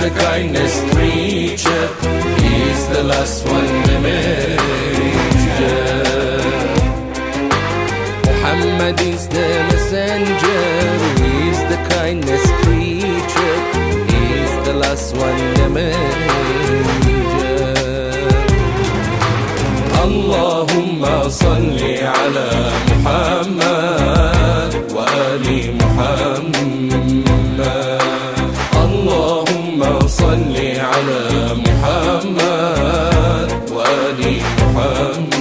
the kindest creature, He's the last one, the messenger. Muhammad is the messenger, He's the kindest creature, He's the last one, the messenger. Allahumma salli ala Muhammad wa ali Muhammad. Allahumma salli ala Muhammad wa ali Muhammad.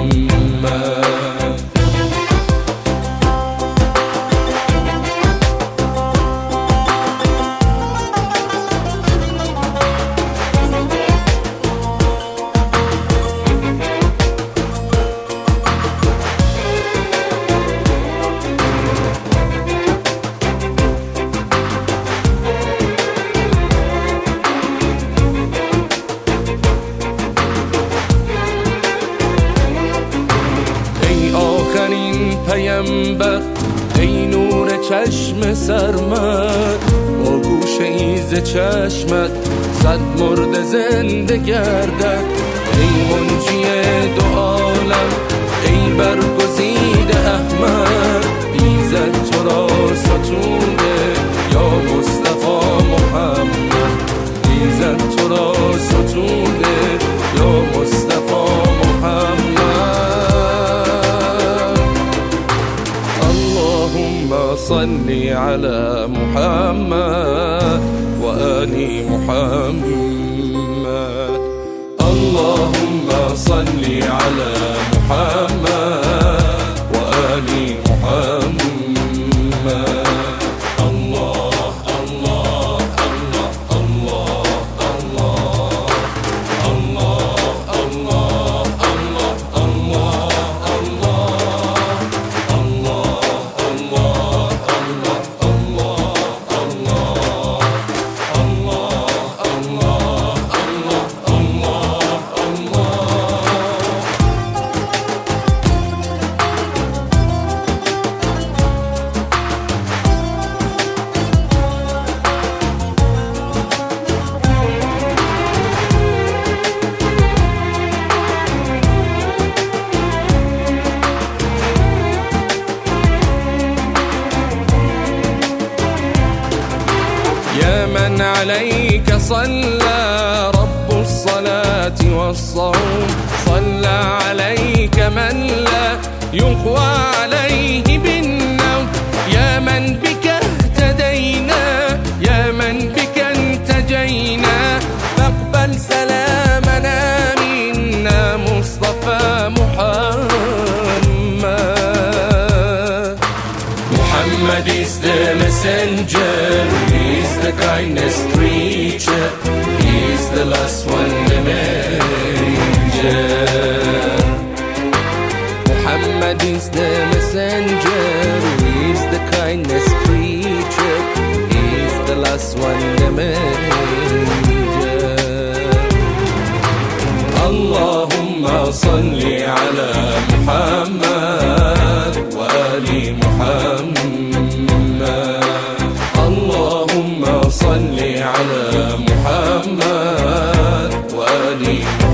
پیامبر ای نور چشم سرمد، با گوشه ایز چشمت صد مرد زنده گردد. ای منجی دو عالم، ای برگزیده احمد، ایزد تو را ستوده یا مصطفی محمد. ایزد تو را ستوده یا مصطفی محمد. صل على محمد وآل محمد. اللهم صل على محمد وآل محمد. الله الله الله الله الله الله الله من عليك صلى رب الصلاة والصوم، صلى عليك من لا يقوى عليه بالنوم. يا من بك اهتدينا، يا من بك انتجينا، فاقبل سلامنا منا مصطفى محمد. Muhammad is the messenger, He's the kindest creature, He's the last one, the messenger. Muhammad is the messenger, He's the kindest creature, He's the last one, the messenger. Allahumma salli ala Muhammad wa ali Muhammad. اللهم صل على محمد وآل محمد.